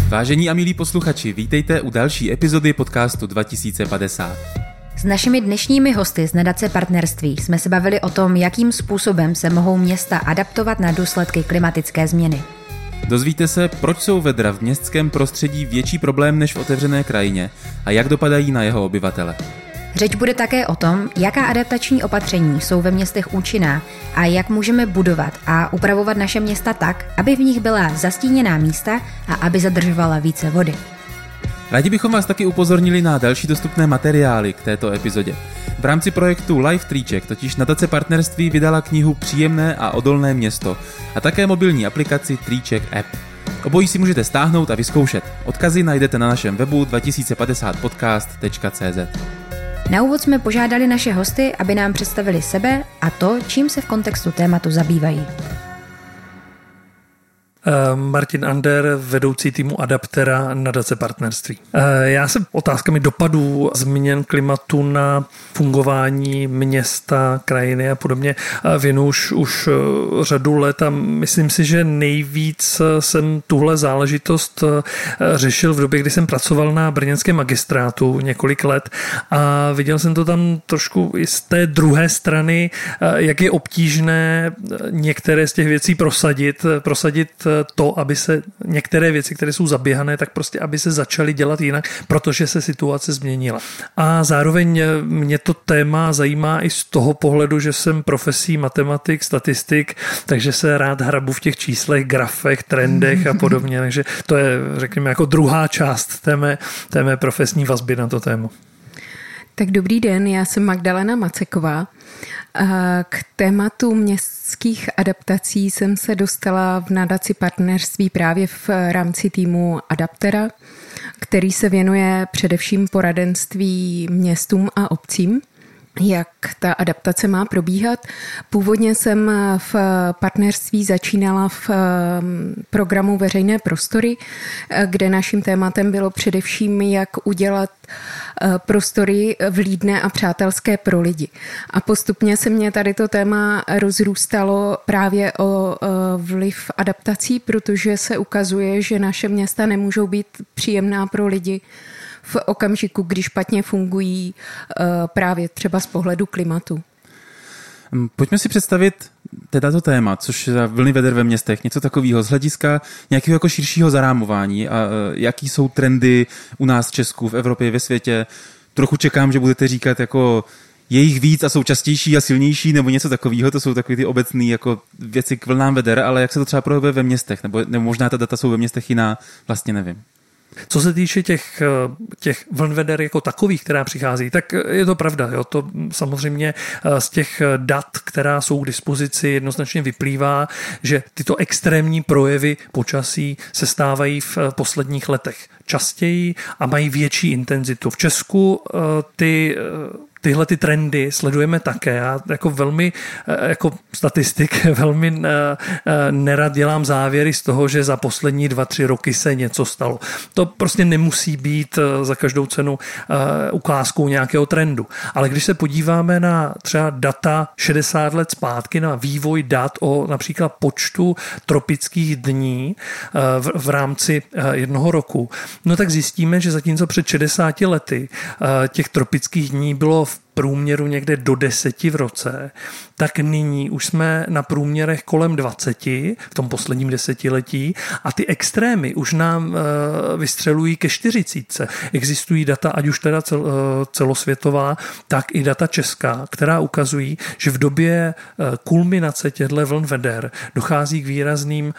Vážení a milí posluchači, vítejte u další epizody podcastu 2050. S našimi dnešními hosty z nadace Partnerství jsme se bavili o tom, jakým způsobem se mohou města adaptovat na důsledky klimatické změny. Dozvíte se, proč jsou vedra v městském prostředí větší problém než v otevřené krajině a jak dopadají na jeho obyvatele. Řeč bude také o tom, jaká adaptační opatření jsou ve městech účinná a jak můžeme budovat a upravovat naše města tak, aby v nich byla zastíněná místa a aby zadržovala více vody. Rádi bychom vás taky upozornili na další dostupné materiály k této epizodě. V rámci projektu Life Tríček totiž nadace Partnerství vydala knihu Příjemné a odolné město a také mobilní aplikaci Tríček App. Obojí si můžete stáhnout a vyzkoušet. Odkazy najdete na našem webu 2050podcast.cz. Na úvod jsme požádali naše hosty, aby nám představili sebe a to, čím se v kontextu tématu zabývají. Martin Ander, vedoucí týmu Adaptera nadace Partnerství. Já se otázkami dopadů změn klimatu na fungování města, krajiny a podobně věnuju už řadu let a myslím si, že nejvíc jsem tuhle záležitost řešil v době, kdy jsem pracoval na brněnském magistrátu několik let a viděl jsem to tam trošku i z té druhé strany, jak je obtížné některé z těch věcí prosadit to, aby se některé věci, které jsou zaběhané, tak prostě, aby se začaly dělat jinak, protože se situace změnila. A zároveň mě to téma zajímá i z toho pohledu, že jsem profesí matematik, statistik, takže se rád hrabu v těch číslech, grafech, trendech a podobně, takže to je, řekněme, jako druhá část té mé profesní vazby na to téma. Tak dobrý den, já jsem Magdalena Maceková. K tématu městských adaptací jsem se dostala v nadaci Partnerství právě v rámci týmu Adaptera, který se věnuje především poradenství městům a obcím, jak ta adaptace má probíhat. Původně jsem v partnerství začínala v programu Veřejné prostory, kde naším tématem bylo především, jak udělat prostory vlídné a přátelské pro lidi. A postupně se mě tady to téma rozrůstalo právě o vliv adaptací, protože se ukazuje, že naše města nemůžou být příjemná pro lidi v okamžiku, kdy špatně fungují právě třeba z pohledu klimatu. Pojďme si představit teda to téma, což je vlny veder ve městech, něco takového z hlediska nějakého jako širšího zarámování a jaký jsou trendy u nás v Česku, v Evropě, ve světě. Trochu čekám, že budete říkat jako je jich víc a jsou častější a silnější nebo něco takového, to jsou takové ty obecné jako věci k vlnám veder, ale jak se to třeba projevuje ve městech, nebo možná ta data jsou ve městech jiná, vlastně nevím. Co se týče těch vln veder jako takových, která přichází, tak je to pravda. Jo? To samozřejmě z těch dat, která jsou k dispozici, jednoznačně vyplývá, že tyto extrémní projevy počasí se stávají v posledních letech častěji a mají větší intenzitu. V Česku tyhle ty trendy sledujeme také. Já jako statistik velmi nerad dělám závěry z toho, že za poslední 2-3 roky se něco stalo. To prostě nemusí být za každou cenu ukázkou nějakého trendu. Ale když se podíváme na třeba data 60 let zpátky, na vývoj dat o například počtu tropických dní v rámci jednoho roku, no tak zjistíme, že zatímco před 60 lety těch tropických dní bylo v průměru někde do 10 v roce, tak nyní už jsme na průměrech kolem 20 v tom posledním desetiletí a ty extrémy už nám vystřelují ke 40. Existují data, ať už teda celosvětová, tak i data česká, která ukazují, že v době kulminace těchto vln veder dochází k výrazným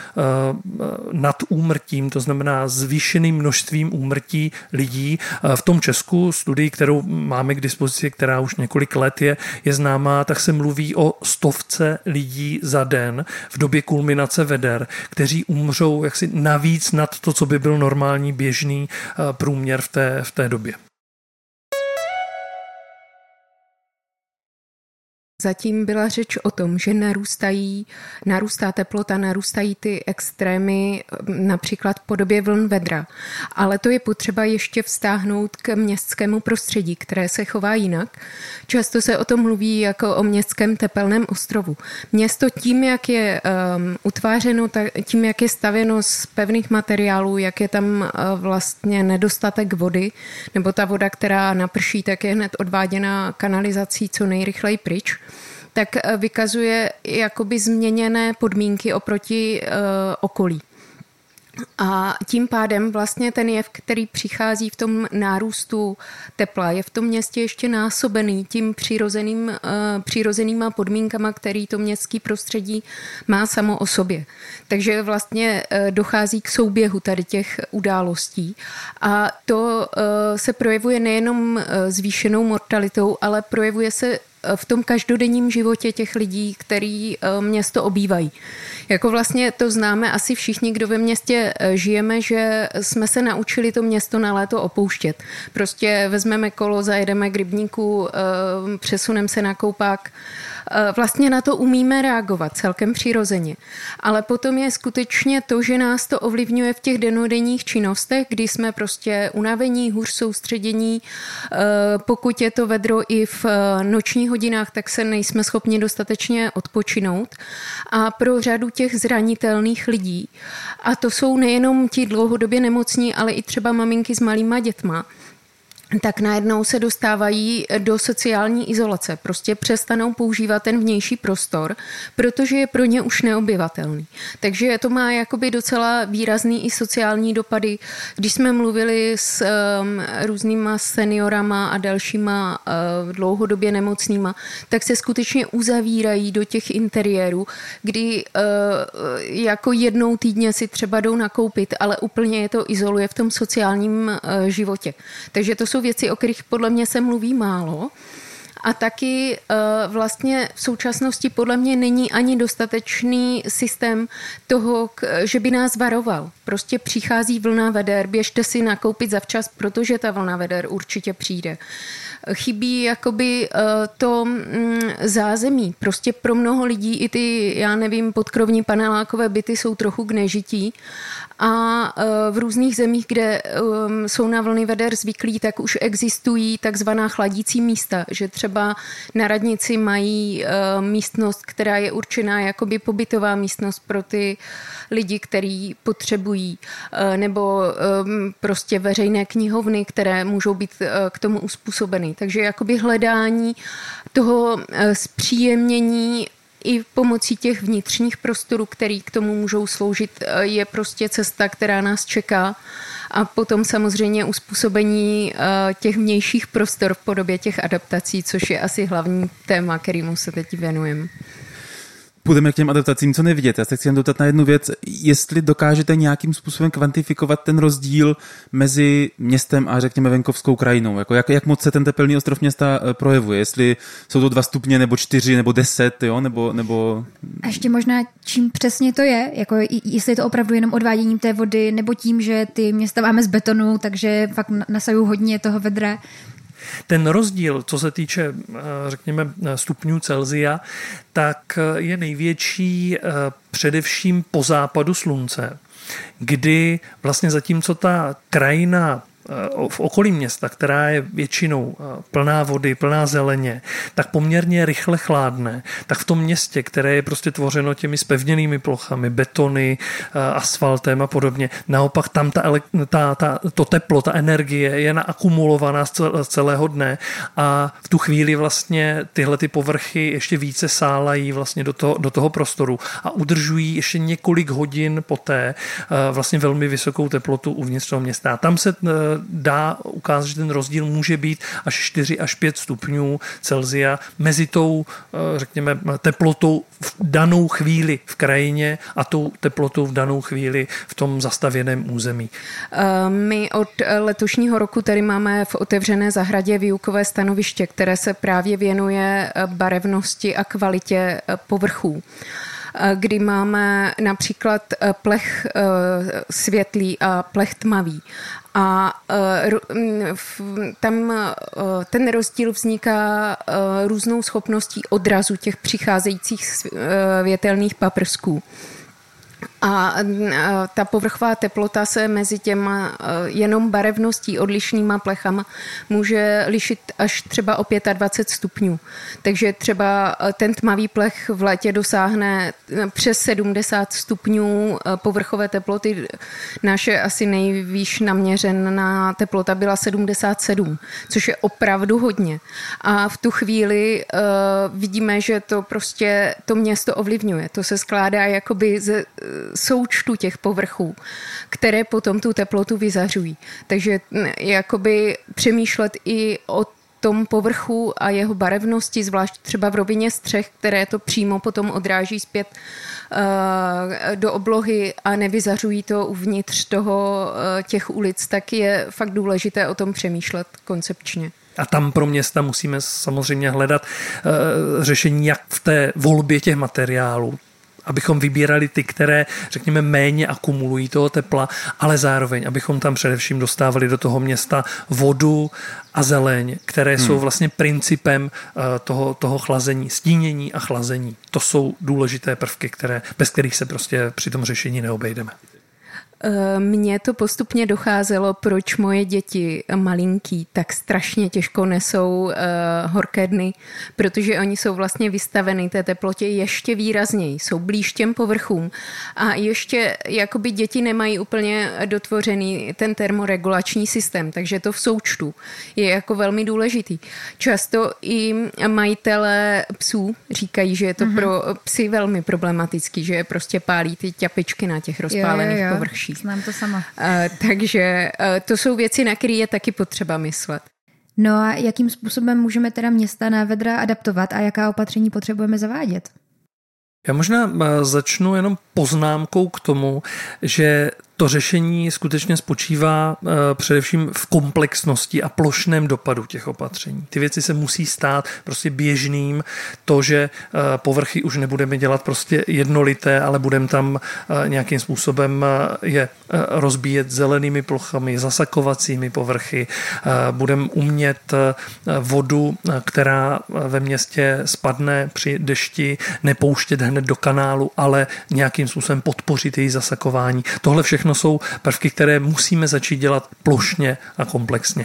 nadúmrtím, to znamená zvýšeným množstvím úmrtí lidí. V tom Česku studii, kterou máme k dispozici, která už několik let je známá, tak se mluví o 100 lidí za den v době kulminace veder, kteří umřou jaksi navíc nad to, co by byl normální běžný průměr v té době. Zatím byla řeč o tom, že narůstá teplota, narůstají ty extrémy, například v podobě vln vedra. Ale to je potřeba ještě vztáhnout k městskému prostředí, které se chová jinak. Často se o tom mluví jako o městském tepelném ostrovu. Město tím, jak je utvářeno, tím, jak je stavěno z pevných materiálů, jak je tam vlastně nedostatek vody, nebo ta voda, která naprší, tak je hned odváděna kanalizací co nejrychleji pryč, tak vykazuje jakoby změněné podmínky oproti okolí. A tím pádem vlastně ten jev, který přichází v tom nárůstu tepla, je v tom městě ještě násobený tím přirozenýma podmínkama, který to městský prostředí má samo o sobě. Takže vlastně dochází k souběhu tady těch událostí a to se projevuje nejenom zvýšenou mortalitou, ale projevuje se v tom každodenním životě těch lidí, který město obývají. Jako vlastně to známe asi všichni, kdo ve městě žijeme, že jsme se naučili to město na léto opouštět. Prostě vezmeme kolo, zajedeme k rybníku, přesuneme se na koupák. Vlastně na to umíme reagovat celkem přirozeně. Ale potom je skutečně to, že nás to ovlivňuje v těch dennodenních činnostech, kdy jsme prostě unavení, hůř soustředění. Pokud je to vedro i v nočních hodinách, tak se nejsme schopni dostatečně odpočinout. A pro řadu těch zranitelných lidí, a to jsou nejenom ti dlouhodobě nemocní, ale i třeba maminky s malýma dětma, tak najednou se dostávají do sociální izolace. Prostě přestanou používat ten vnější prostor, protože je pro ně už neobyvatelný. Takže to má jakoby docela výrazný i sociální dopady. Když jsme mluvili s různýma seniorama a dalšíma dlouhodobě nemocnýma, tak se skutečně uzavírají do těch interiérů, kdy jako jednou týdně si třeba jdou nakoupit, ale úplně je to izoluje v tom sociálním životě. Takže to jsou věci, o kterých podle mě se mluví málo. A taky vlastně v současnosti podle mě není ani dostatečný systém toho, že by nás varoval. Prostě přichází vlna veder, běžte si nakoupit zavčas, protože ta vlna veder určitě přijde. Chybí jakoby to zázemí. Prostě pro mnoho lidí i ty, já nevím, podkrovní panelákové byty jsou trochu k nežití. A v různých zemích, kde jsou na vlny veder zvyklí, tak už existují takzvaná chladící místa, že třeba na radnici mají místnost, která je určená jakoby pobytová místnost pro ty lidi, který potřebují, nebo prostě veřejné knihovny, které můžou být k tomu uspůsobeny. Takže jakoby hledání toho zpříjemnění i pomocí těch vnitřních prostorů, který k tomu můžou sloužit, je prostě cesta, která nás čeká. A potom samozřejmě uspůsobení těch vnějších prostor v podobě těch adaptací, což je asi hlavní téma, kterému se teď věnujeme. Půjdeme k těm adaptacím, co nevidět. Já se chci jen dotat na jednu věc. Jestli dokážete nějakým způsobem kvantifikovat ten rozdíl mezi městem a řekněme venkovskou krajinou. Jak moc se ten tepelný ostrov města projevuje? Jestli jsou to 2 stupně, nebo 4, nebo 10, jo? Nebo... A ještě možná, čím přesně to je? Jako, jestli je to opravdu jenom odváděním té vody, nebo tím, že ty města máme z betonu, takže fakt nasajují hodně toho vedra. Ten rozdíl, co se týče, řekněme, stupňů Celsia, tak je největší především po západu slunce, kdy vlastně zatímco ta krajina v okolí města, která je většinou plná vody, plná zeleně, tak poměrně rychle chládne, tak v tom městě, které je prostě tvořeno těmi zpevněnými plochami, betony, asfaltem a podobně, naopak tam to teplo, ta energie je naakumulovaná z celého dne a v tu chvíli vlastně tyhle ty povrchy ještě více sálají vlastně do toho prostoru a udržují ještě několik hodin poté vlastně velmi vysokou teplotu uvnitř toho města. A tam se dá ukázat, že ten rozdíl může být až 4 až 5 stupňů Celsia mezi tou, řekněme, teplotou v danou chvíli v krajině a tou teplotou v danou chvíli v tom zastavěném území. My od letošního roku tady máme v otevřené zahradě výukové stanoviště, které se právě věnuje barevnosti a kvalitě povrchů. kdy máme například plech světlý a plech tmavý. A tam ten rozdíl vzniká různou schopností odrazu těch přicházejících větelných paprsků. A ta povrchová teplota se mezi těma jenom barevností odlišnýma plechama může lišit až třeba o 25 stupňů. Takže třeba ten tmavý plech v létě dosáhne přes 70 stupňů povrchové teploty. Naše asi nejvýš naměřená teplota byla 77, což je opravdu hodně. A v tu chvíli vidíme, že to prostě to město ovlivňuje. To se skládá jakoby ze součtu těch povrchů, které potom tu teplotu vyzařují. Takže jakoby přemýšlet i o tom povrchu a jeho barevnosti, zvlášť třeba v rovině střech, které to přímo potom odráží zpět do oblohy a nevyzařují to uvnitř těch ulic, tak je fakt důležité o tom přemýšlet koncepčně. A tam pro města musíme samozřejmě hledat řešení jak v té volbě těch materiálů, abychom vybírali ty, které, řekněme, méně akumulují toho tepla, ale zároveň, abychom tam především dostávali do toho města vodu a zeleň, které jsou vlastně principem toho chlazení, stínění a chlazení. To jsou důležité prvky, bez kterých se prostě při tom řešení neobejdeme. Mně to postupně docházelo, proč moje děti malinký tak strašně těžko nesou horké dny, protože oni jsou vlastně vystaveny té teplotě ještě výrazněji, jsou blíž těm povrchům a ještě jakoby děti nemají úplně dotvořený ten termoregulační systém, takže to v součtu je jako velmi důležitý. Často i majitelé psů říkají, že je to pro psy velmi problematický, že je prostě pálí ty ťapičky na těch rozpálených površích. Znám to sama. Takže to jsou věci, na které je taky potřeba myslet. No a jakým způsobem můžeme teda města na vedra adaptovat a jaká opatření potřebujeme zavádět? Já možná začnu jenom poznámkou k tomu, že to řešení skutečně spočívá především v komplexnosti a plošném dopadu těch opatření. Ty věci se musí stát prostě běžným. To, že povrchy už nebudeme dělat prostě jednolité, ale budeme tam nějakým způsobem je rozbíjet zelenými plochami, zasakovacími povrchy. Budeme umět vodu, která ve městě spadne při dešti, nepouštět hned do kanálu, ale nějakým způsobem podpořit její zasakování. Tohle všechno jsou prvky, které musíme začít dělat plošně a komplexně.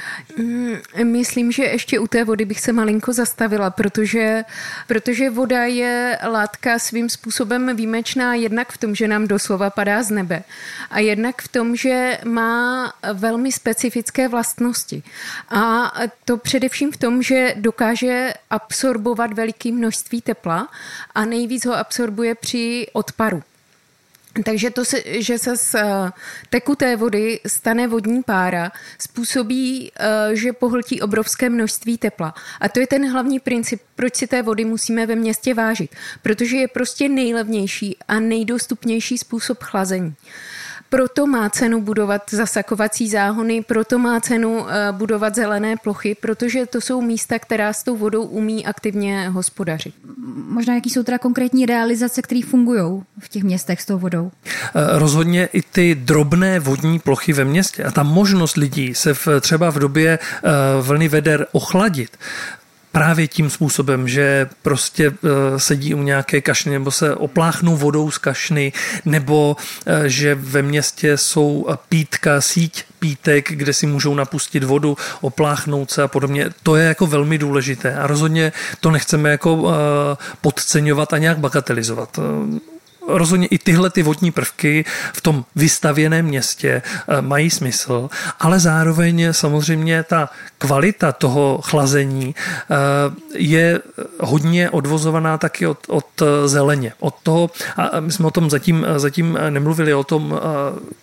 Myslím, že ještě u té vody bych se malinko zastavila, protože voda je látka svým způsobem výjimečná jednak v tom, že nám doslova padá z nebe a jednak v tom, že má velmi specifické vlastnosti. A to především v tom, že dokáže absorbovat veliké množství tepla a nejvíc ho absorbuje při odparu. Takže to, že se z tekuté vody stane vodní pára, způsobí, že pohltí obrovské množství tepla. A to je ten hlavní princip, proč si té vody musíme ve městě vážit. Protože je prostě nejlevnější a nejdostupnější způsob chlazení. Proto má cenu budovat zasakovací záhony, proto má cenu budovat zelené plochy, protože to jsou místa, která s tou vodou umí aktivně hospodařit. Možná jaký jsou teda konkrétní realizace, které fungují v těch městech s tou vodou? Rozhodně i ty drobné vodní plochy ve městě a ta možnost lidí se třeba v době vlny veder ochladit, právě tím způsobem, že prostě sedí u nějaké kašny nebo se opláchnou vodou z kašny, nebo že ve městě jsou pítka, síť pítek, kde si můžou napustit vodu, opláchnout se a podobně. To je jako velmi důležité a rozhodně to nechceme jako podceňovat a nějak bagatelizovat. Rozhodně i tyhle ty vodní prvky v tom vystavěném městě mají smysl, ale zároveň samozřejmě ta kvalita toho chlazení je hodně odvozovaná taky od zeleně. Od toho, a my jsme o tom zatím nemluvili, o tom,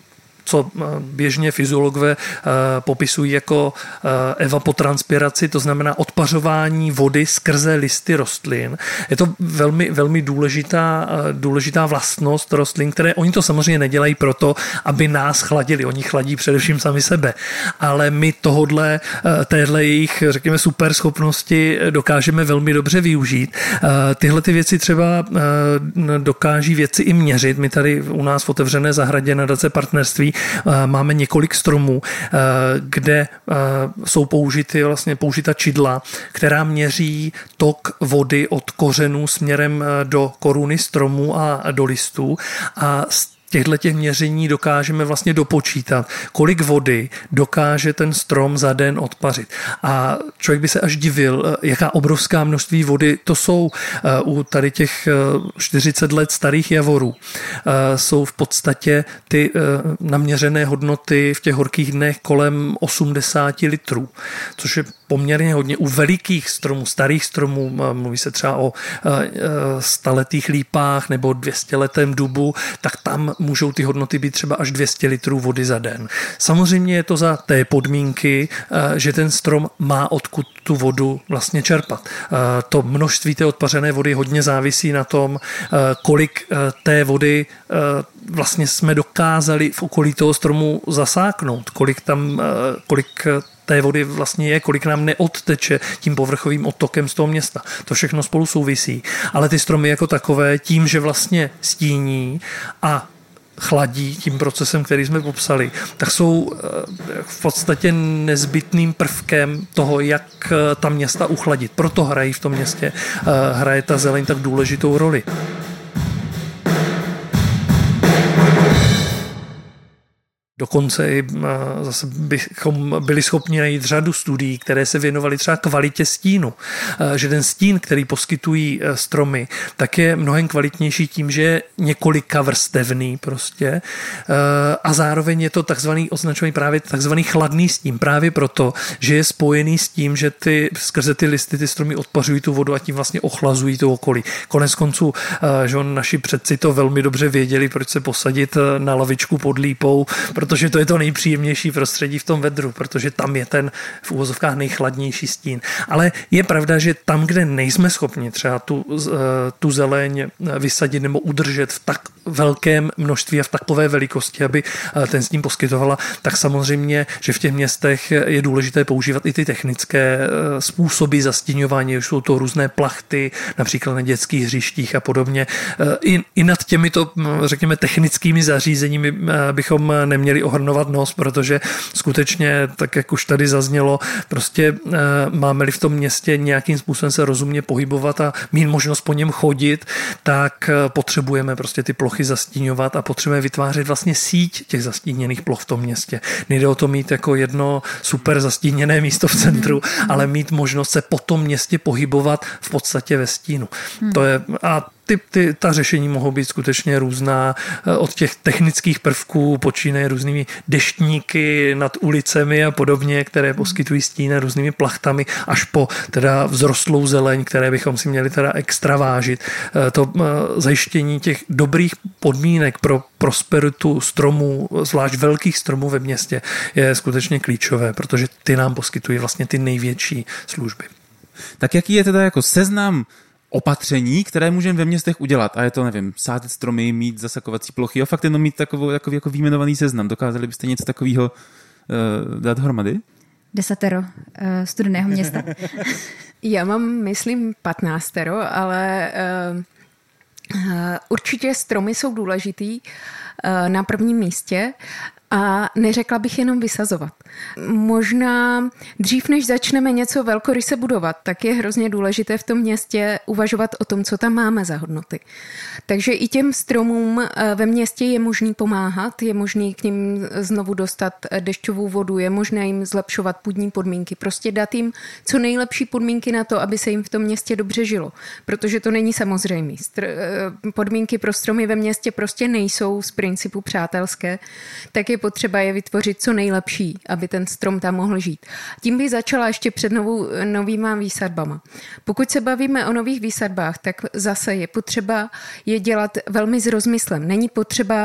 co běžně fyziologové popisují jako evapotranspiraci, to znamená odpařování vody skrze listy rostlin. Je to velmi, velmi důležitá vlastnost rostlin, které oni to samozřejmě nedělají proto, aby nás chladili. Oni chladí především sami sebe. Ale my téhle jejich, řekněme, super schopnosti dokážeme velmi dobře využít. Tyhle ty věci třeba dokáží věci i měřit. My tady u nás v otevřené zahradě nadace partnerství máme několik stromů, kde jsou použita čidla, která měří tok vody od kořenů směrem do koruny stromů a do listů a těch měření dokážeme vlastně dopočítat, kolik vody dokáže ten strom za den odpařit. A člověk by se až divil, jaká obrovská množství vody to jsou u tady těch 40 let starých javorů. Jsou v podstatě ty naměřené hodnoty v těch horkých dnech kolem 80 litrů, což je poměrně hodně. U velikých stromů, starých stromů, mluví se třeba o 100letých lípách nebo 200letém dubu, tak tam můžou ty hodnoty být třeba až 200 litrů vody za den. Samozřejmě je to za té podmínky, že ten strom má odkud tu vodu vlastně čerpat. To množství té odpařené vody hodně závisí na tom, kolik té vody vlastně jsme dokázali v okolí toho stromu zasáknout, kolik té vody vlastně je, kolik nám neodteče tím povrchovým odtokem z toho města. To všechno spolu souvisí. Ale ty stromy jako takové, tím, že vlastně stíní a chladí tím procesem, který jsme popsali, tak jsou v podstatě nezbytným prvkem toho, jak ta města uchladit. Proto hrají v tom městě, hraje ta zeleň tak důležitou roli. Dokonce i zase bychom byli schopni najít řadu studií, které se věnovaly třeba kvalitě stínu. Že ten stín, který poskytují stromy, tak je mnohem kvalitnější tím, že je několika vrstevný prostě. A zároveň je to označovaný právě takzvaný chladný stín. Právě proto, že je spojený s tím, že skrze ty listy ty stromy odpařují tu vodu a tím vlastně ochlazují to okolí. Konec konců, že naši předci to velmi dobře věděli, proč se posadit na lavičku pod lípou, protože to je to nejpříjemnější prostředí v tom vedru, protože tam je ten v uvozovkách nejchladnější stín. Ale je pravda, že tam, kde nejsme schopni třeba tu zeleň vysadit nebo udržet v tak velkém množství a v takové velikosti, aby ten stín poskytovala, tak samozřejmě, že v těch městech je důležité používat i ty technické způsoby zastíňování, už jsou to různé plachty, například na dětských hřištích a podobně. I nad těmito, řekněme, technickými zařízeními bychom neměli ohrnovat nos, protože skutečně, tak jak už tady zaznělo, prostě máme-li v tom městě nějakým způsobem se rozumně pohybovat a mít možnost po něm chodit, tak potřebujeme prostě ty plochy zastíňovat a potřebujeme vytvářet vlastně síť těch zastíněných ploch v tom městě. Nejde o to mít jako jedno super zastíněné místo v centru, ale mít možnost se po tom městě pohybovat v podstatě ve stínu. To je, a ta řešení mohou být skutečně různá, od těch technických prvků počínaje různými deštníky nad ulicemi a podobně, které poskytují stín různými plachtami, až po teda vzrostlou zeleň, které bychom si měli teda extra vážit. To zajištění těch dobrých podmínek pro prosperitu stromů, zvlášť velkých stromů ve městě, je skutečně klíčové, protože ty nám poskytují vlastně ty největší služby. Tak jaký je teda jako seznam opatření, které můžeme ve městech udělat? A je to, nevím, sázet stromy, mít zasakovací plochy, fakt jenom mít takový jako výjmenovaný seznam. Dokázali byste něco takového dát hromady? 10 studeného města. Já mám, myslím, 15, ale určitě stromy jsou důležitý na prvním místě. A neřekla bych jenom vysazovat. Možná dřív, než začneme něco velkoryse budovat, tak je hrozně důležité v tom městě uvažovat o tom, co tam máme za hodnoty. Takže i těm stromům ve městě je možný pomáhat, je možný k nim znovu dostat dešťovou vodu, je možné jim zlepšovat půdní podmínky, prostě dát jim co nejlepší podmínky na to, aby se jim v tom městě dobře žilo, protože to není samozřejmé. Podmínky pro stromy ve městě prostě nejsou z principu přátelské, tak je potřeba je vytvořit co nejlepší, aby ten strom tam mohl žít. Tím bych začala ještě před novýma výsadbama. Pokud se bavíme o nových výsadbách, tak zase je potřeba je dělat velmi s rozmyslem. Není potřeba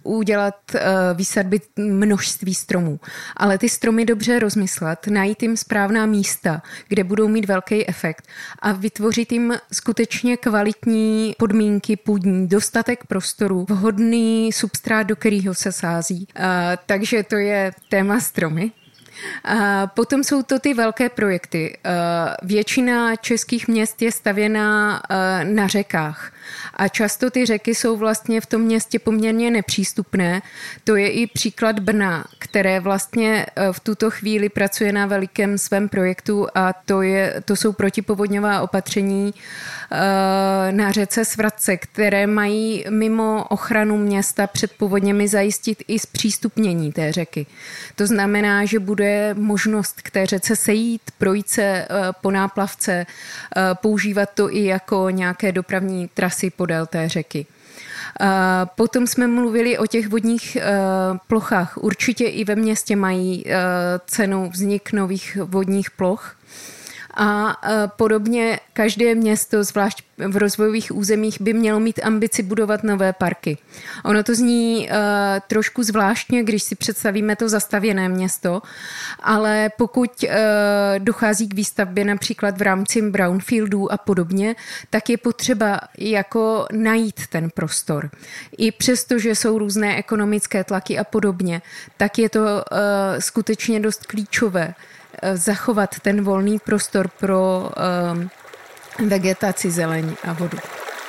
udělat výsadby množství stromů, ale ty stromy dobře rozmyslet, najít jim správná místa, kde budou mít velký efekt a vytvořit jim skutečně kvalitní podmínky půdní, dostatek prostoru, vhodný substrát, do kterého se sází. Takže to je téma stromy. A potom jsou to ty velké projekty. Většina českých měst je stavěná na řekách a často ty řeky jsou vlastně v tom městě poměrně nepřístupné. To je i příklad Brna, které vlastně v tuto chvíli pracuje na velikém svém projektu a to jsou protipovodňová opatření na řece Svratce, které mají mimo ochranu města před povodněmi zajistit i zpřístupnění té řeky. To znamená, že bude možnost k té řece sejít, projít se po náplavce, používat to i jako nějaké dopravní trasy podél té řeky. Potom jsme mluvili o těch vodních plochách. Určitě i ve městě mají cenu vznik nových vodních ploch. A podobně každé město, zvlášť v rozvojových územích, by mělo mít ambici budovat nové parky. Ono to zní trošku zvláštně, když si představíme to zastavěné město, ale pokud dochází k výstavbě například v rámci brownfieldů a podobně, tak je potřeba jako najít ten prostor. I přesto, že jsou různé ekonomické tlaky a podobně, tak je to skutečně dost klíčové zachovat ten volný prostor pro vegetaci, zeleň a vodu.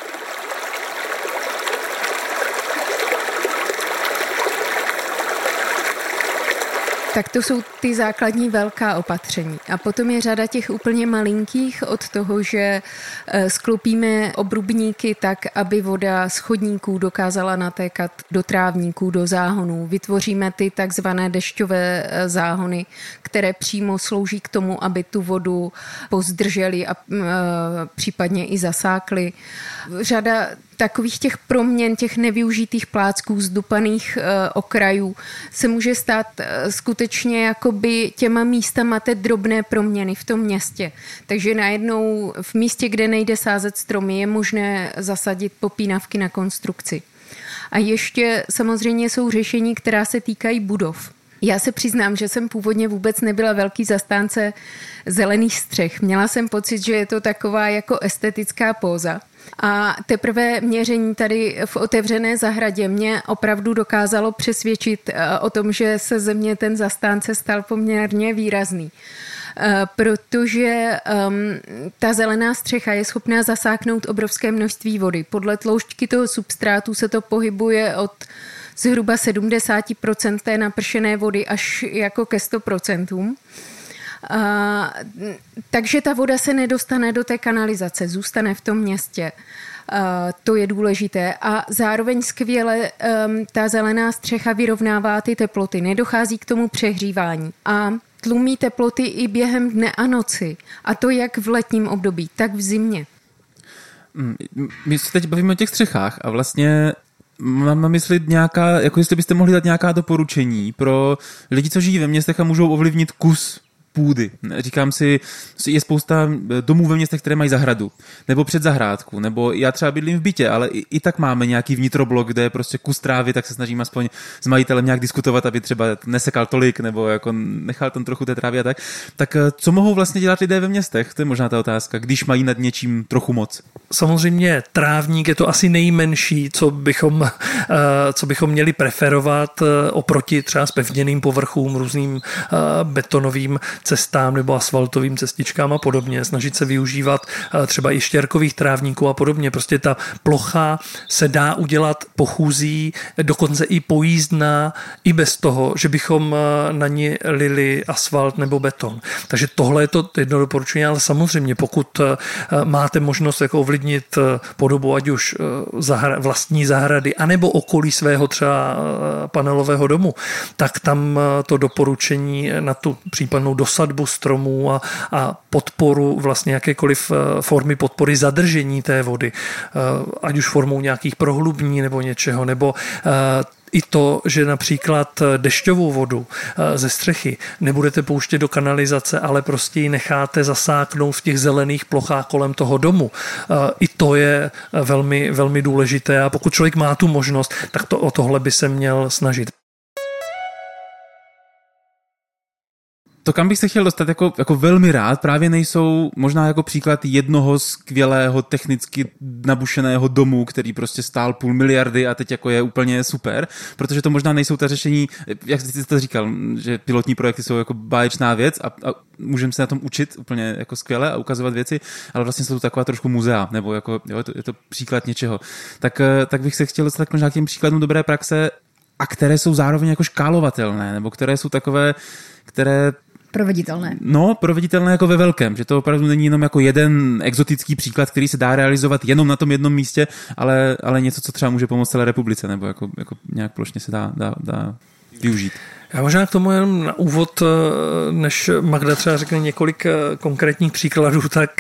Tak to jsou ty základní velká opatření. A potom je řada těch úplně malinkých od toho, že sklopíme obrubníky tak, aby voda z chodníků dokázala natékat do trávníků, do záhonů. Vytvoříme ty takzvané dešťové záhony, které přímo slouží k tomu, aby tu vodu pozdrželi a případně i zasákli. Řada takových těch proměn, těch nevyužitých plácků, zdupaných okrajů se může stát skutečně jakoby těma místama té drobné proměny v tom městě. Takže najednou v místě, kde nejde sázet stromy, je možné zasadit popínavky na konstrukci. A ještě samozřejmě jsou řešení, která se týkají budov. Já se přiznám, že jsem původně vůbec nebyla velký zastánce zelených střech. Měla jsem pocit, že je to taková jako estetická póza. A teprve měření tady v otevřené zahradě mě opravdu dokázalo přesvědčit o tom, že se ze mě ten zastánce stal poměrně výrazný. Protože ta zelená střecha je schopná zasáknout obrovské množství vody. Podle tloušťky toho substrátu se to pohybuje od zhruba 70% té napršené vody až jako ke 100%. Takže ta voda se nedostane do té kanalizace, zůstane v tom městě. To je důležité. A zároveň skvěle ta zelená střecha vyrovnává ty teploty. Nedochází k tomu přehřívání. A tlumí teploty i během dne a noci. A to jak v letním období, tak v zimě. My se teď bavíme o těch střechách a vlastně mám na mysli nějaká, jako jestli byste mohli dát nějaká doporučení pro lidi, co žijí ve městech a můžou ovlivnit kus půdy. Říkám si, je spousta domů ve městech, které mají zahradu, nebo předzahrádku, nebo já třeba bydlím v bytě, ale i tak máme nějaký vnitroblok, kde je prostě kus trávy, tak se snažím aspoň s majitelem nějak diskutovat, aby třeba nesekal tolik, nebo jako nechal tam trochu té trávy a tak. Tak co mohou vlastně dělat lidé ve městech? To je možná ta otázka, když mají nad něčím trochu moc. Samozřejmě trávník je to asi nejmenší, co bychom měli preferovat oproti třeba zpevněným povrchům, různým betonovým cestám nebo asfaltovým cestičkám a podobně. Snažit se využívat třeba i štěrkových trávníků a podobně. Prostě ta plocha se dá udělat pochůzí, dokonce i pojízdná, i bez toho, že bychom na ní lili asfalt nebo beton. Takže tohle je to jedno doporučení, ale samozřejmě pokud máte možnost jako ovlivnit podobu ať už vlastní zahrady, anebo okolí svého třeba panelového domu, tak tam to doporučení na tu případnou dosahu posadbu stromů a podporu, vlastně jakékoliv formy podpory zadržení té vody, ať už formou nějakých prohlubní nebo něčeho, nebo i to, že například dešťovou vodu ze střechy nebudete pouštět do kanalizace, ale prostě ji necháte zasáknout v těch zelených plochách kolem toho domu. I to je velmi, velmi důležité a pokud člověk má tu možnost, tak o tohle by se měl snažit. To, kam bych se chtěl dostat jako velmi rád, právě nejsou možná jako příklad jednoho skvělého technicky nabušeného domu, který prostě stál 500 miliardy a teď jako je úplně super, protože to možná nejsou ta řešení, jak jsi to říkal, že pilotní projekty jsou jako báječná věc a můžeme se na tom učit úplně jako skvěle a ukazovat věci, ale vlastně jsou to taková trošku muzea, nebo jako, jo, je to příklad něčeho. Tak bych se chtěl dostat možná k těm příkladům dobré praxe, a které jsou zároveň jako škálovatelné, nebo které jsou takové, které proveditelné. No, proveditelné jako ve velkém, že to opravdu není jenom jako jeden exotický příklad, který se dá realizovat jenom na tom jednom místě, ale něco, co třeba může pomoct celé republice, nebo jako nějak plošně se dá využít. Já možná k tomu jenom na úvod, než Magda třeba řekne několik konkrétních příkladů, tak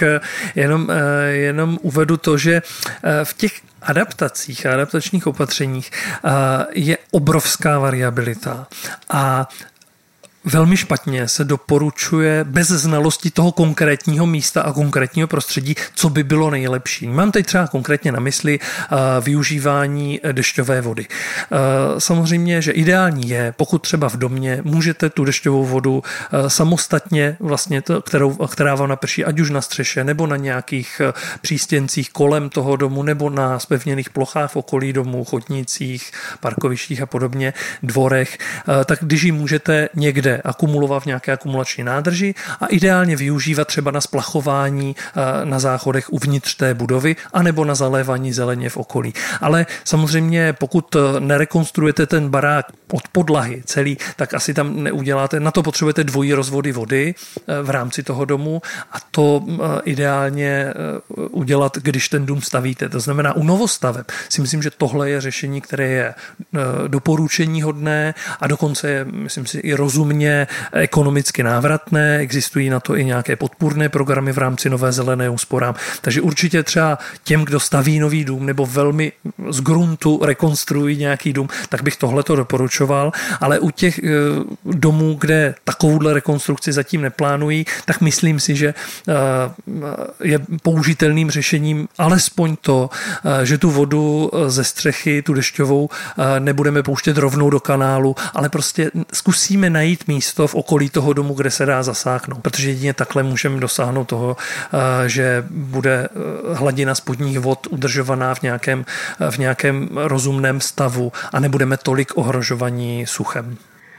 jenom uvedu to, že v těch adaptacích a adaptačních opatřeních je obrovská variabilita a velmi špatně se doporučuje bez znalosti toho konkrétního místa a konkrétního prostředí, co by bylo nejlepší. Mám teď třeba konkrétně na mysli využívání dešťové vody. Samozřejmě, že ideální je, pokud třeba v domě můžete tu dešťovou vodu samostatně, vlastně která vám naprší, ať už na střeše, nebo na nějakých přístěncích kolem toho domu, nebo na zpevněných plochách v okolí domu, chodnících, parkovištích a podobně, dvorech, tak když ji můžete někde akumulovat v nějaké akumulační nádrži a ideálně využívat třeba na splachování na záchodech uvnitř té budovy anebo na zalévání zeleně v okolí. Ale samozřejmě pokud nerekonstruujete ten barák od podlahy celý, tak asi tam neuděláte. Na to potřebujete dvojí rozvody vody v rámci toho domu a to ideálně udělat, když ten dům stavíte. To znamená u novostaveb si myslím, že tohle je řešení, které je doporučení hodné a dokonce je, myslím si, i rozumně ekonomicky návratné, existují na to i nějaké podpůrné programy v rámci Nové zelené úsporám. Takže určitě třeba těm, kdo staví nový dům nebo velmi z gruntu rekonstruují nějaký dům, tak bych tohleto doporučoval, ale u těch domů, kde takovouhle rekonstrukci zatím neplánují, tak myslím si, že je použitelným řešením alespoň to, že tu vodu ze střechy, tu dešťovou, nebudeme pouštět rovnou do kanálu, ale prostě zkusíme najít místo v okolí toho domu, kde se dá zasáknout, protože jedině takhle můžeme dosáhnout toho, že bude hladina spodních vod udržovaná v nějakém rozumném stavu a nebudeme tolik ohrožovaní suchem.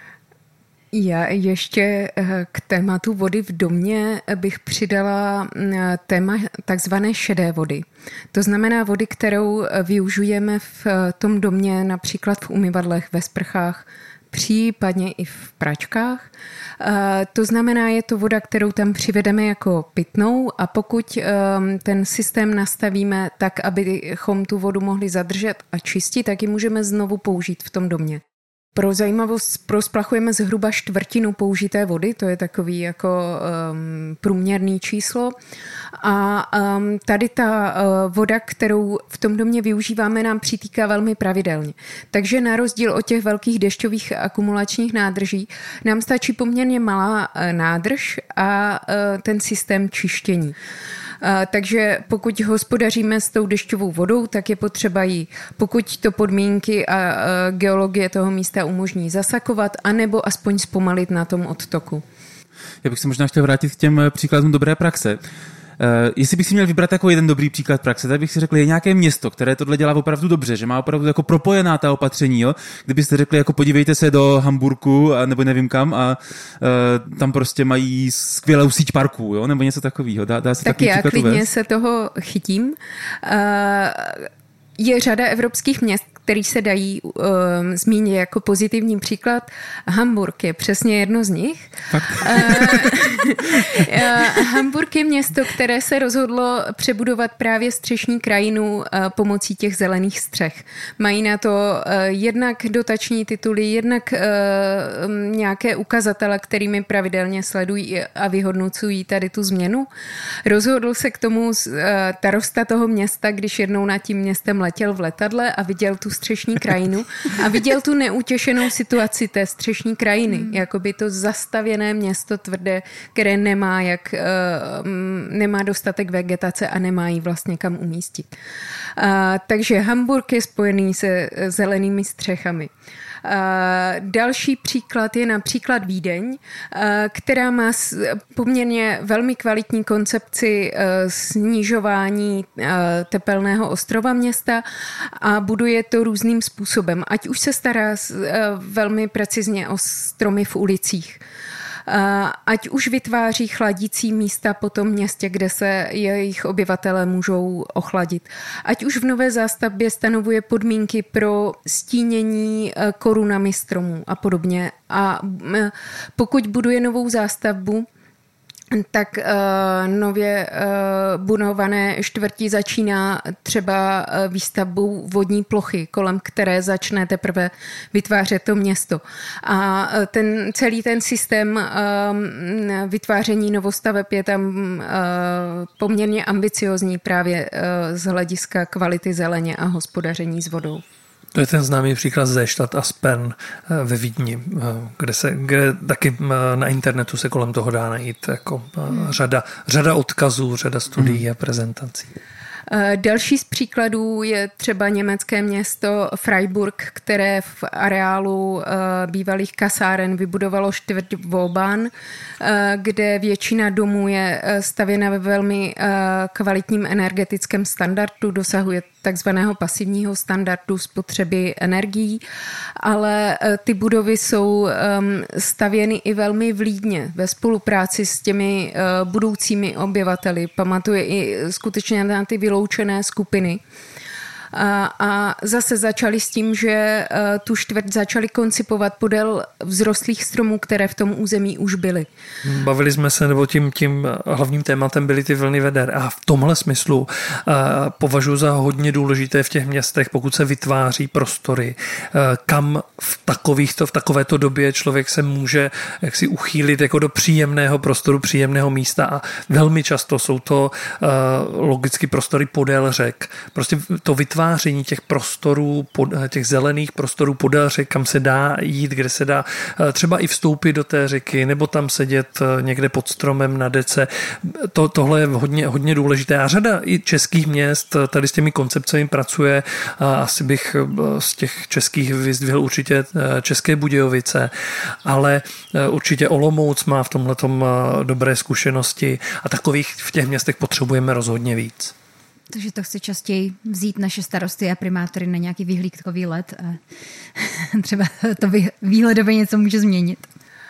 Já ještě k tématu vody v domě bych přidala téma takzvané šedé vody. To znamená vody, kterou využijeme v tom domě, například v umyvadlech, ve sprchách, případně i v pračkách. To znamená, je to voda, kterou tam přivedeme jako pitnou a pokud ten systém nastavíme tak, abychom tu vodu mohli zadržet a čistit, tak ji můžeme znovu použít v tom domě. Pro zajímavost prosplachujeme zhruba čtvrtinu použité vody, to je takový jako průměrný číslo. A tady ta voda, kterou v tom domě využíváme, nám přitýká velmi pravidelně. Takže na rozdíl od těch velkých dešťových akumulačních nádrží nám stačí poměrně malá nádrž a ten systém čištění. Takže pokud hospodaříme s tou dešťovou vodou, tak je potřeba ji, pokud to podmínky a geologie toho místa umožní, zasakovat, anebo aspoň zpomalit na tom odtoku. Já bych se možná chtěl vrátit k těm příkladům dobré praxe. Jestli bych si měl vybrat jako jeden dobrý příklad praxe, tak bych si řekl, je nějaké město, které tohle dělá opravdu dobře, že má opravdu jako propojená ta opatření, jo? Kdybyste řekli, jako podívejte se do Hamburku, nebo nevím kam, a tam prostě mají skvělou síť parků, jo? Nebo něco takového. Dá se tak já klidně se toho chytím. Je řada evropských měst, který se dají zmínit jako pozitivní příklad. Hamburg je přesně jedno z nich. Hamburg je město, které se rozhodlo přebudovat právě střešní krajinu pomocí těch zelených střech. Mají na to jednak dotační tituly, jednak nějaké ukazatele, kterými pravidelně sledují a vyhodnocují tady tu změnu. Rozhodl se k tomu starosta toho města, když jednou nad tím městem letěl v letadle a viděl tu střešní krajinu a viděl tu neutěšenou situaci té střešní krajiny, jakoby to zastavěné město tvrdé, které nemá dostatek vegetace a nemá jí vlastně kam umístit. Takže Hamburg je spojený se zelenými střechami. Další příklad je například Vídeň, která má poměrně velmi kvalitní koncepci snižování tepelného ostrova města a buduje to různým způsobem. Ať už se stará velmi precizně o stromy v ulicích, ať už vytváří chladící místa po tom městě, kde se jejich obyvatelé můžou ochladit. Ať už v nové zástavbě stanovuje podmínky pro stínění korunami stromů a podobně. A pokud buduje novou zástavbu, tak nově budované čtvrtí začíná třeba výstavbou vodní plochy, kolem které začne teprve vytvářet to město. A celý ten systém vytváření novostaveb je tam poměrně ambiciozní právě z hlediska kvality zeleně a hospodaření s vodou. To je ten známý příklad Seestadt a Spern ve Vídni, kde taky na internetu se kolem toho dá najít jako řada odkazů, řada studií a prezentací. Další z příkladů je třeba německé město Freiburg, které v areálu bývalých kasáren vybudovalo čtvrť Vauban, kde většina domů je stavěna ve velmi kvalitním energetickém standardu, dosahuje takzvaného pasivního standardu spotřeby energií, ale ty budovy jsou stavěny i velmi vlídně ve spolupráci s těmi budoucími obyvateli. Pamatuje i skutečně na ty vyloučené skupiny. A zase začali s tím, že tu čtvrť začali koncipovat podél vzrostlých stromů, které v tom území už byly. Bavili jsme se, nebo tím hlavním tématem byly ty vlny veder. A v tomhle smyslu považuji za hodně důležité v těch městech, pokud se vytváří prostory, kam v takovéto době člověk se může jaksi uchýlit jako do příjemného prostoru, příjemného místa. A velmi často jsou to logicky prostory podél řek. Prostě to vytváření těch prostorů, těch zelených prostorů podél řek, kam se dá jít, kde se dá třeba i vstoupit do té řeky, nebo tam sedět někde pod stromem na dece. Tohle je hodně důležité. A řada i českých měst tady s těmi koncepcemi pracuje. Asi bych z těch českých vyzdvihl určitě České Budějovice, ale určitě Olomouc má v tomhletom dobré zkušenosti a takových v těch městech potřebujeme rozhodně víc. Takže to chci častěji vzít naše starosty a primátory na nějaký vyhlídkový let a třeba to výhledově něco může změnit.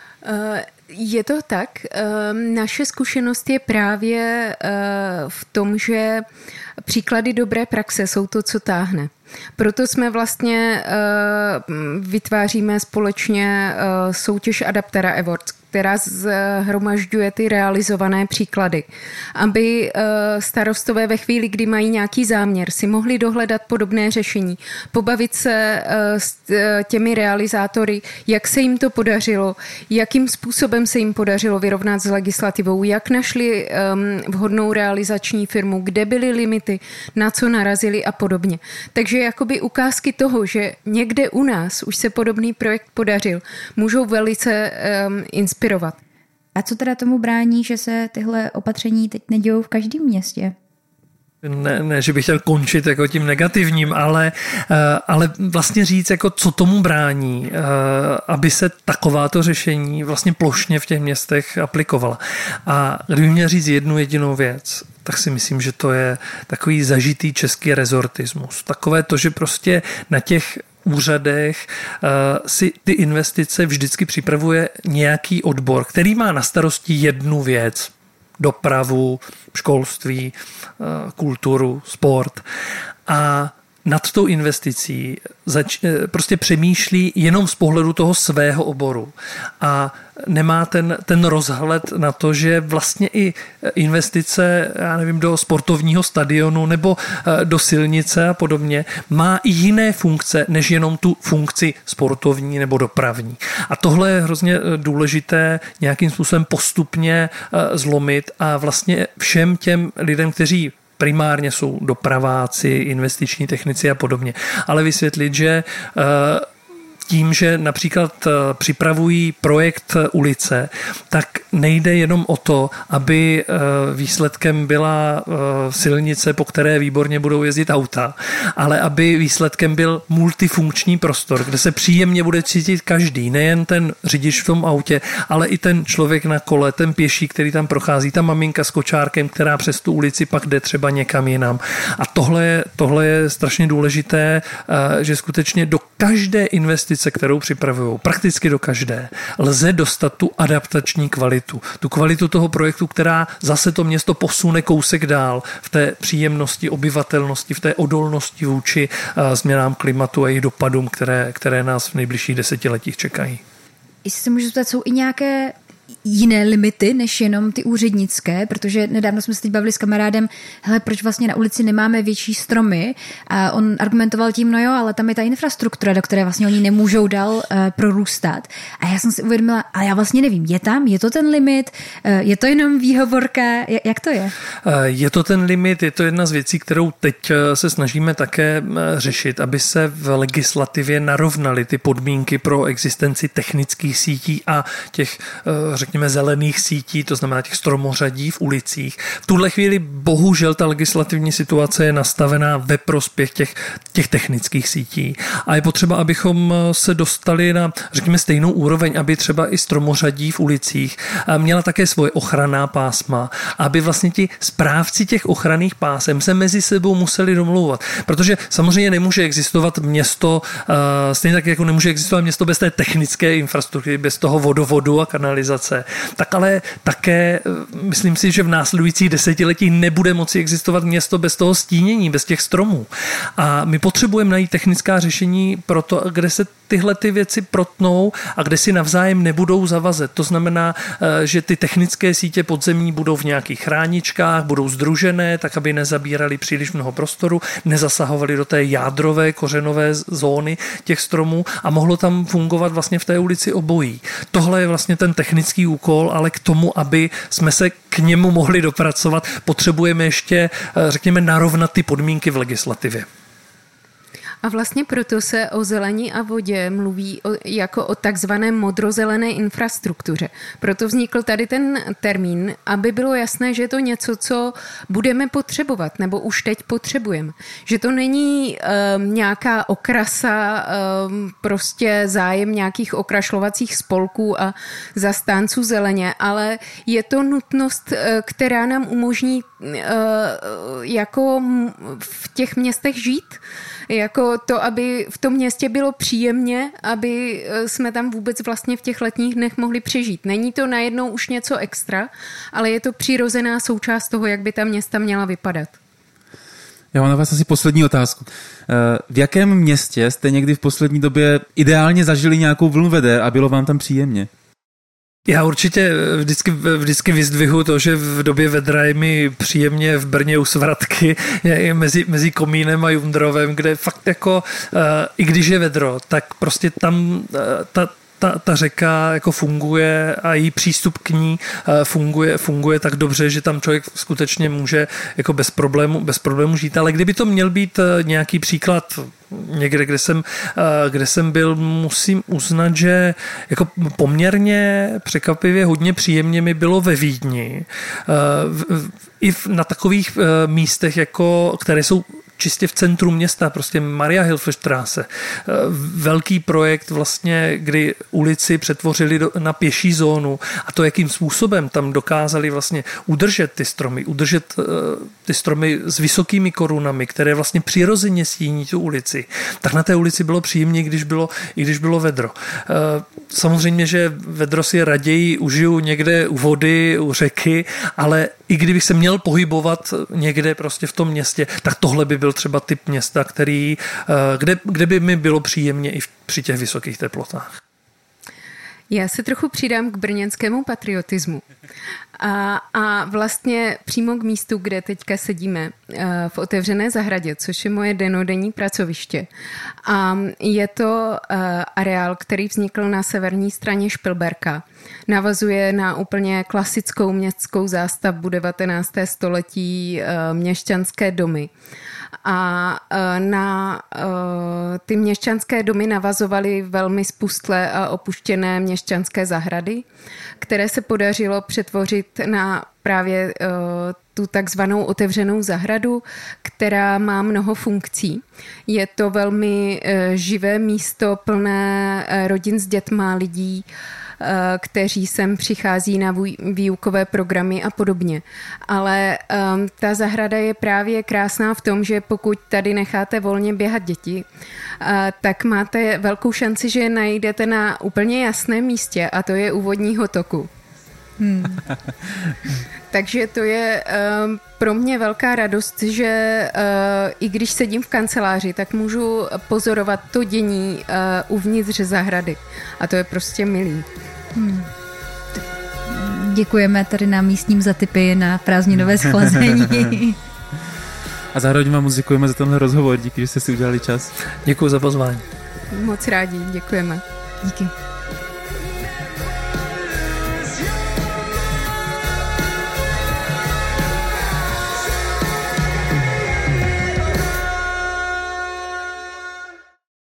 Je to tak. Naše zkušenost je právě v tom, že příklady dobré praxe jsou to, co táhne. Proto jsme vlastně vytváříme společně soutěž Adaptera Awards, která zhromažďuje ty realizované příklady, aby starostové ve chvíli, kdy mají nějaký záměr, si mohli dohledat podobné řešení, pobavit se s těmi realizátory, jak se jim to podařilo, jakým způsobem se jim podařilo vyrovnat s legislativou, jak našli vhodnou realizační firmu, kde byly limity, na co narazili a podobně. Takže jakoby ukázky toho, že někde u nás už se podobný projekt podařil, můžou velice inspirovat. A co teda tomu brání, že se tyhle opatření teď nedějou v každém městě? Ne, že bych chtěl končit jako tím negativním, ale vlastně říct, jako co tomu brání, aby se takováto řešení vlastně plošně v těch městech aplikovala. A kdybych měl říct jednu jedinou věc, tak si myslím, že to je takový zažitý český rezortismus. Takové to, že prostě na těch úřadech si ty investice vždycky připravuje nějaký odbor, který má na starosti jednu věc. Dopravu, školství, kulturu, sport. A nad tou investicí prostě přemýšlí jenom z pohledu toho svého oboru a nemá ten rozhled na to, že vlastně i investice, já nevím, do sportovního stadionu nebo do silnice a podobně má i jiné funkce, než jenom tu funkci sportovní nebo dopravní. A tohle je hrozně důležité nějakým způsobem postupně zlomit a vlastně všem těm lidem, kteří primárně jsou dopraváci, investiční technici a podobně. Ale vysvětlit, že tím, že například připravují projekt ulice, tak nejde jenom o to, aby výsledkem byla silnice, po které výborně budou jezdit auta, ale aby výsledkem byl multifunkční prostor, kde se příjemně bude cítit každý, nejen ten řidič v tom autě, ale i ten člověk na kole, ten pěší, který tam prochází, ta maminka s kočárkem, která přes tu ulici pak jde třeba někam jinam. A tohle je strašně důležité, že skutečně do každé investice, kterou připravují, prakticky do každé, lze dostat tu adaptační kvalitu. Tu kvalitu toho projektu, která zase to město posune kousek dál v té příjemnosti, obyvatelnosti, v té odolnosti vůči změnám klimatu a jejich dopadům, které nás v nejbližších desetiletích čekají. Jestli se můžu zeptat, jsou i nějaké jiné limity, než jenom ty úřednické, protože nedávno jsme se teď bavili s kamarádem, hele, proč vlastně na ulici nemáme větší stromy, a on argumentoval tím, no jo, ale tam je ta infrastruktura, do které vlastně oni nemůžou dál prorůstat. A já jsem si uvědomila, ale já vlastně nevím, je to ten limit, je to jenom výhovorka, jak to je? Je to ten limit, je to jedna z věcí, kterou teď se snažíme také řešit, aby se v legislativě narovnaly ty podmínky pro existenci technických sítí a těch řekněme zelených sítí, to znamená těch stromořadí v ulicích. V tuhle chvíli bohužel ta legislativní situace je nastavená ve prospěch těch technických sítí. A je potřeba, abychom se dostali na, řekněme, stejnou úroveň, aby třeba i stromořadí v ulicích měla také svoje ochranná pásma, aby vlastně ti správci těch ochranných pásem se mezi sebou museli domlouvat. Protože samozřejmě nemůže existovat město, stejně tak jako nemůže existovat město bez té technické infrastruktury, bez toho vodovodu a kanalizace. Tak ale také myslím si, že v následujících desetiletích nebude moci existovat město bez toho stínění, bez těch stromů. A my potřebujeme najít technická řešení pro to, kde se tyhle ty věci protnou a kde si navzájem nebudou zavazet. To znamená, že ty technické sítě podzemní budou v nějakých chráničkách, budou sdružené, tak aby nezabírali příliš mnoho prostoru, nezasahovali do té jádrové kořenové zóny těch stromů a mohlo tam fungovat vlastně v té ulici obojí. Tohle je vlastně ten technický úkol, ale k tomu, aby jsme se k němu mohli dopracovat, potřebujeme ještě, řekněme, narovnat ty podmínky v legislativě. A vlastně proto se o zelení a vodě mluví jako o takzvané modrozelené infrastruktuře. Proto vznikl tady ten termín, aby bylo jasné, že je to něco, co budeme potřebovat, nebo už teď potřebujeme. Že to není nějaká okrasa, prostě zájem nějakých okrašlovacích spolků a zastánců zeleně, ale je to nutnost, která nám umožní jako v těch městech žít, jako to, aby v tom městě bylo příjemně, aby jsme tam vůbec vlastně v těch letních dnech mohli přežít. Není to najednou už něco extra, ale je to přirozená součást toho, jak by ta města měla vypadat. Já mám na vás asi poslední otázku. V jakém městě jste někdy v poslední době ideálně zažili nějakou vlnu veder a bylo vám tam příjemně? Já určitě vždycky vyzdvihu to, že v době vedra je mi příjemně v Brně u Svratky mezi Komínem a Jundrovem, kde fakt jako, i když je vedro, tak prostě tam ta řeka jako funguje a její přístup k ní funguje tak dobře, že tam člověk skutečně může jako bez problému žít. Ale kdyby to měl být nějaký příklad někde, kde jsem byl, musím uznat, že jako poměrně překvapivě hodně příjemně mi bylo ve Vídni. I na takových místech, jako, které jsou čistě v centru města, prostě Mariahilferstraße. Velký projekt vlastně, kdy ulici přetvořili na pěší zónu a to, jakým způsobem tam dokázali vlastně udržet ty stromy s vysokými korunami, které vlastně přirozeně stíní tu ulici, tak na té ulici bylo příjemně, i když bylo vedro. Samozřejmě, že vedro si raději užiju někde u vody, u řeky, ale i kdybych se měl pohybovat někde prostě v tom městě, tak tohle by byl byl třeba typ města, kde by mi bylo příjemně i při těch vysokých teplotách? Já se trochu přidám k brněnskému patriotismu. A vlastně přímo k místu, kde teďka sedíme, v otevřené zahradě, což je moje dennodenní pracoviště. A je to areál, který vznikl na severní straně Špilberka. Navazuje na úplně klasickou městskou zástavbu 19. století, měšťanské domy. A na ty měšťanské domy navazovaly velmi spustlé a opuštěné měšťanské zahrady, které se podařilo přetvořit na právě tu takzvanou otevřenou zahradu, která má mnoho funkcí. Je to velmi živé místo plné rodin s dětma, lidí, kteří sem přichází na výukové programy a podobně. Ale ta zahrada je právě krásná v tom, že pokud tady necháte volně běhat děti, tak máte velkou šanci, že je najdete na úplně jasném místě, a to je u vodního toku. Takže to je pro mě velká radost, že i když sedím v kanceláři, tak můžu pozorovat to dění uvnitř zahrady. A to je prostě milý. Děkujeme tady na místním za tipy na prázdninové schlazení. A zároveň vám muzikujeme za tenhle rozhovor. Díky, že jste si udělali čas. Děkuji za pozvání. Moc rádi, děkujeme. Díky.